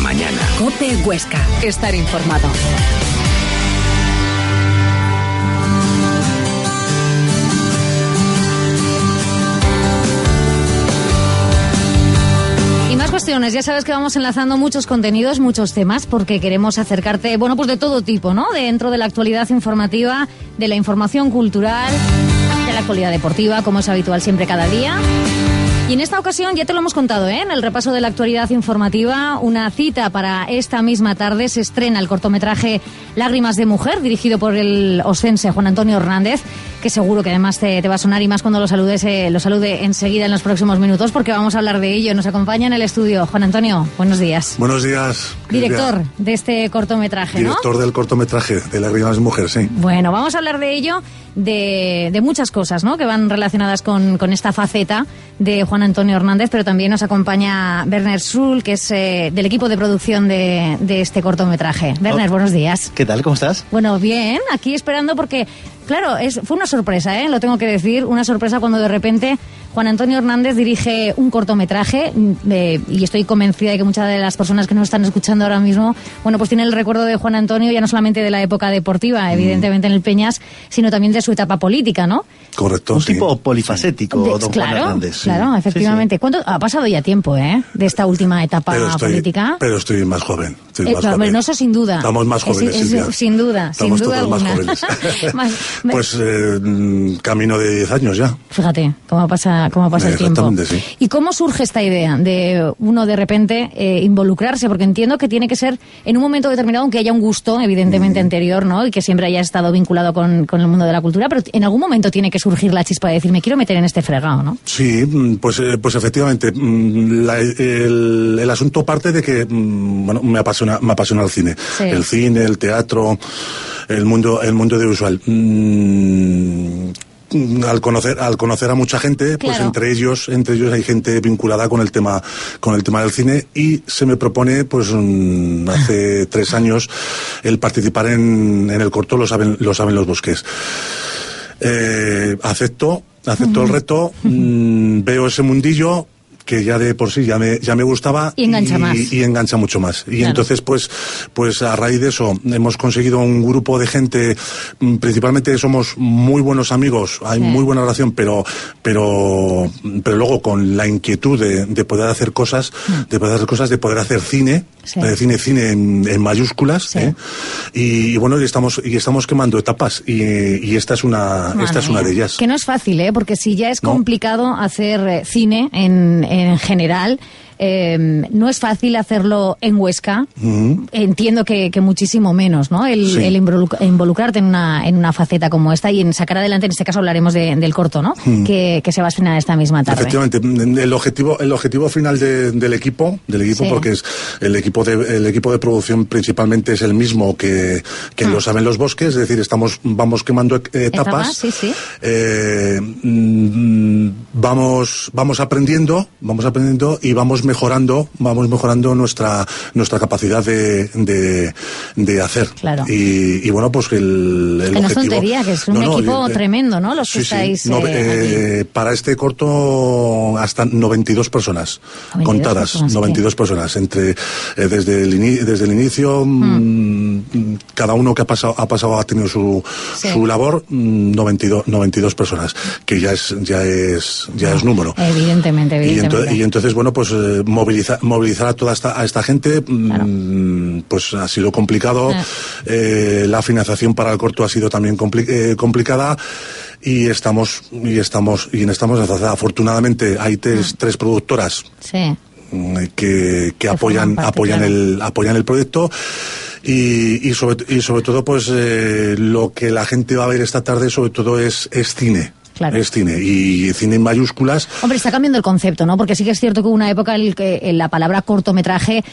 mañana. COPE Huesca. Estar informado. Cuestiones. Ya sabes que vamos enlazando muchos contenidos, muchos temas, porque queremos acercarte, bueno, pues de todo tipo, ¿no? Dentro de la actualidad informativa, de la información cultural, de la actualidad deportiva, como es habitual siempre cada día. Y en esta ocasión, ya te lo hemos contado, en el repaso de la actualidad informativa, una cita para esta misma tarde. Se estrena el cortometraje Lágrimas de Mujer, dirigido por el oscense Juan Antonio Hernández, que seguro que además te va a sonar, y más cuando lo salude enseguida en los próximos minutos, porque vamos a hablar de ello. Nos acompaña en el estudio Juan Antonio. Buenos días. Buenos días. Director de este cortometraje, ¿no? Director del cortometraje de Lágrimas de Mujer, sí. Bueno, vamos a hablar de ello, de muchas cosas, ¿no?, que van relacionadas con esta faceta de Juan Antonio Hernández, pero también nos acompaña Werner Schul, que es del equipo de producción de este cortometraje. Werner, buenos días. ¿Qué tal? ¿Cómo estás? Bueno, bien, aquí esperando porque, claro, fue una sorpresa, lo tengo que decir, una sorpresa cuando de repente Juan Antonio Hernández dirige un cortometraje, y estoy convencida de que muchas de las personas que nos están escuchando ahora mismo, bueno, pues tienen el recuerdo de Juan Antonio ya no solamente de la época deportiva, evidentemente en el Peñas, sino también de su etapa política, ¿no? Correcto, un tipo polifacético, don Juan Hernández. Claro, efectivamente. Sí. ¿Cuánto ha pasado ya tiempo, de esta última etapa política? Pero estoy más joven. No, eso sin duda. Estamos más jóvenes, Silvia. Sin duda. Estamos sin duda todos alguna. más jóvenes. Pues camino de 10 años ya. Fíjate cómo pasa el tiempo. Sí. ¿Y cómo surge esta idea de uno de repente involucrarse? Porque entiendo que tiene que ser en un momento determinado, aunque haya un gusto evidentemente anterior, ¿no?, y que siempre haya estado vinculado con el mundo de la cultura, pero en algún momento tiene que surgir la chispa de decir, me quiero meter en este fregado, ¿no? Sí, pues efectivamente. El asunto parte de que, me apasiona el cine. Sí. El cine, el teatro, el mundo audiovisual. Al conocer a mucha gente, pues claro, entre ellos hay gente vinculada con el tema del cine, y se me propone, pues hace 3 años, el participar en el corto Lo saben los bosques. Acepto el reto, veo ese mundillo que ya de por sí ya me gustaba, y engancha más. Y engancha mucho más. Y claro, entonces pues a raíz de eso hemos conseguido un grupo de gente, principalmente somos muy buenos amigos, hay muy buena relación, pero luego con la inquietud de poder hacer cosas, de poder hacer cine, cine en mayúsculas, y bueno, y estamos quemando etapas, y esta es una de ellas. Que no es fácil, porque si ya es complicado hacer cine en general, no es fácil hacerlo en Huesca. Entiendo que muchísimo menos, ¿no? El involucrarte en una faceta como esta y en sacar adelante, en este caso hablaremos del corto, ¿no? Que se va a estrenar esta misma tarde. Efectivamente, el objetivo final del equipo, porque es el equipo de producción principalmente es el mismo que Lo saben los bosques, es decir, vamos quemando etapas. Sí. Vamos aprendiendo y vamos mejorando nuestra capacidad de hacer. Claro. Y bueno, pues el que objetivo... no es tontería, que es un equipo tremendo, ¿no? Los que estáis... para este corto hasta 92 personas contadas, 92 personas, desde el inicio, cada uno que ha pasado ha tenido su labor, 92 personas, que ya es número. Evidentemente. Y entonces, bueno, pues movilizar a toda esta gente, claro, pues ha sido complicado. La financiación para el corto ha sido también complicada, y estamos afortunadamente hay tres productoras que apoyan el proyecto. Y sobre todo, pues lo que la gente va a ver esta tarde sobre todo es cine. Claro. Es cine, y cine en mayúsculas. Hombre, está cambiando el concepto, ¿no? Porque sí que es cierto que hubo una época en que la palabra cortometraje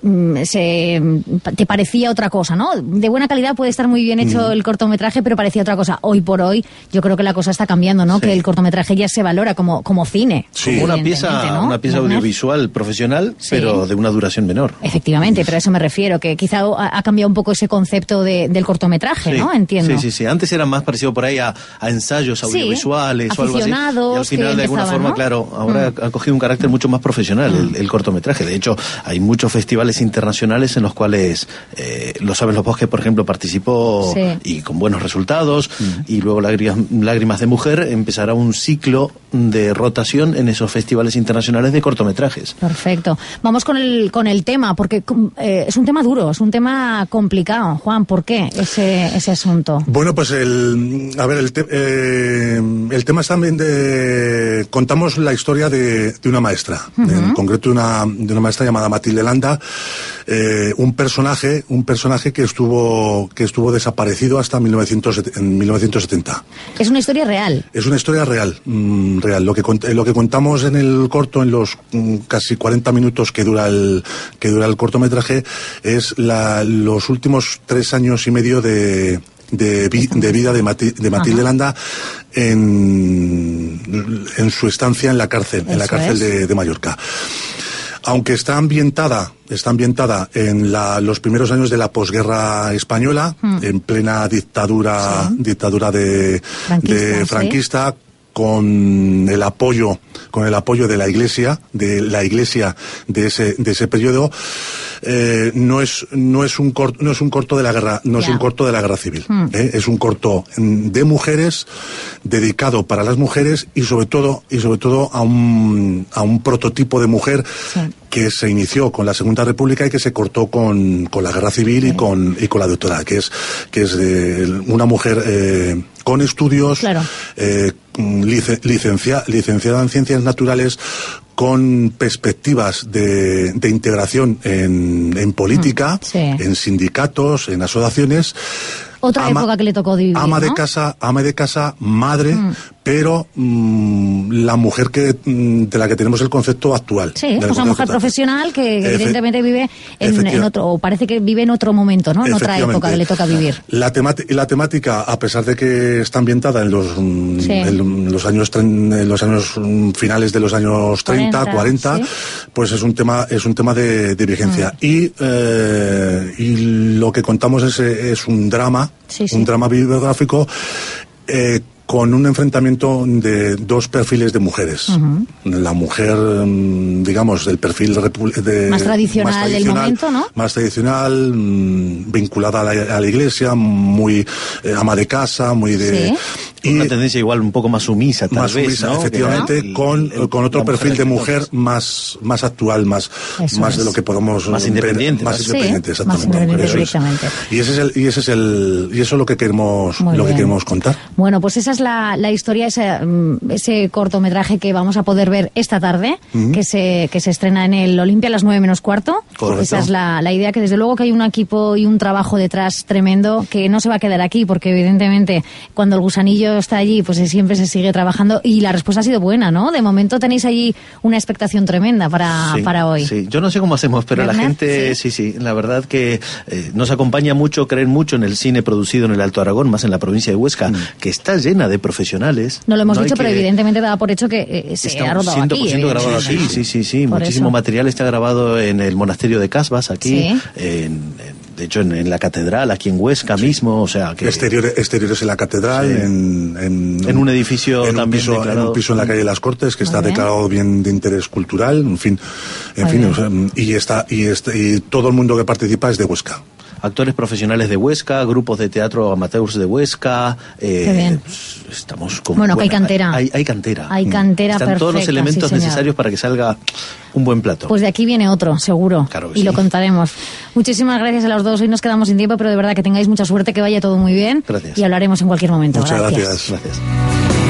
te parecía otra cosa, ¿no? De buena calidad puede estar muy bien hecho el cortometraje, pero parecía otra cosa. Hoy por hoy yo creo que la cosa está cambiando, ¿no? Sí. Que el cortometraje ya se valora como cine. Sí. Como una pieza audiovisual profesional, pero de una duración menor. Efectivamente, pero a eso me refiero, que quizá ha cambiado un poco ese concepto del cortometraje, ¿no? Entiendo. Sí. Antes era más parecido por ahí a ensayos audiovisuales, o algo así. Y al final, de alguna forma, ¿no? Claro, ahora ha cogido un carácter mucho más profesional el cortometraje. De hecho, hay muchos festivales internacionales en los cuales Los Sabes los Bosques, por ejemplo, participó y con buenos resultados. Y luego Lágrimas de Mujer empezará un ciclo de rotación en esos festivales internacionales de cortometrajes. Perfecto. Vamos con el tema, porque es un tema duro, es un tema complicado. Juan, ¿por qué ese asunto? Bueno, pues el tema es también contamos la historia de una maestra, en concreto de una maestra llamada Matilde Landa, un personaje que estuvo desaparecido hasta 1970. Es una historia real. Es una historia real. Lo que contamos en el corto, en los casi 40 minutos que dura el cortometraje, es los últimos 3 años y medio de vida de Matilde Landa en su estancia en la cárcel, de Mallorca. Aunque está ambientada en los primeros años de la posguerra española, en plena dictadura franquista, con el apoyo de la iglesia de ese periodo, no es un corto de la guerra, es un corto de la guerra civil, es un corto de mujeres, dedicado para las mujeres y sobre todo a un prototipo de mujer que se inició con la Segunda República y que se cortó con la guerra civil y con la doctora, que es una mujer con estudios, licenciada en ciencias naturales, con perspectivas de integración en política, en sindicatos, en asociaciones. Otra época que le tocó vivir, ama de casa, madre, pero la mujer de la que tenemos el concepto actual. Sí, es una mujer profesional que evidentemente vive en otro, o parece que vive en otro momento, ¿no? En otra época que le toca vivir. La temática, a pesar de que está ambientada en los años finales de los años 40, pues es un tema de vigencia. Y lo que contamos es un drama, un drama biográfico, con un enfrentamiento de dos perfiles de mujeres. La mujer, digamos, del perfil más tradicional del momento, ¿no? Más tradicional, vinculada a la iglesia, muy ama de casa, muy de... Y una tendencia igual un poco más sumisa, tal vez, ¿no? Efectivamente, con otro perfil de mujer más actual, más de lo que podemos más independiente, más independiente, exactamente. Más independiente. Y eso es lo que queremos contar. Bueno, pues esa es la historia, ese cortometraje que vamos a poder ver esta tarde, que se estrena en el Olimpia a las 9:15. Correcto. Esa es la idea, que desde luego que hay un equipo y un trabajo detrás tremendo, que no se va a quedar aquí, porque evidentemente cuando el gusanillo está allí, pues siempre se sigue trabajando, y la respuesta ha sido buena, ¿no? De momento tenéis allí una expectación tremenda para hoy. Sí, yo no sé cómo hacemos, pero ¿verdad? La gente, sí, la verdad que nos acompaña mucho, creen mucho en el cine producido en el Alto Aragón, más en la provincia de Huesca, que está llena de profesionales. No lo hemos dicho, pero evidentemente daba por hecho que se ha rodado aquí. 100% grabado aquí, sí. Muchísimo material está grabado en el monasterio de Casbas, aquí, de hecho en la catedral, aquí en Huesca mismo, o sea que... Exteriores en la catedral, en un edificio en también en un piso en la calle de las Cortes, que está declarado bien de interés cultural, y todo el mundo que participa es de Huesca. Actores profesionales de Huesca, grupos de teatro amateurs de Huesca. Estamos con... Bueno, que hay cantera. Hay cantera. Hay cantera Están perfecta, todos los elementos necesarios para que salga un buen plato. Pues de aquí viene otro, seguro. Claro que y lo contaremos. Muchísimas gracias a los dos. Hoy nos quedamos sin tiempo, pero de verdad que tengáis mucha suerte, que vaya todo muy bien. Gracias. Y hablaremos en cualquier momento. Muchas gracias. Gracias.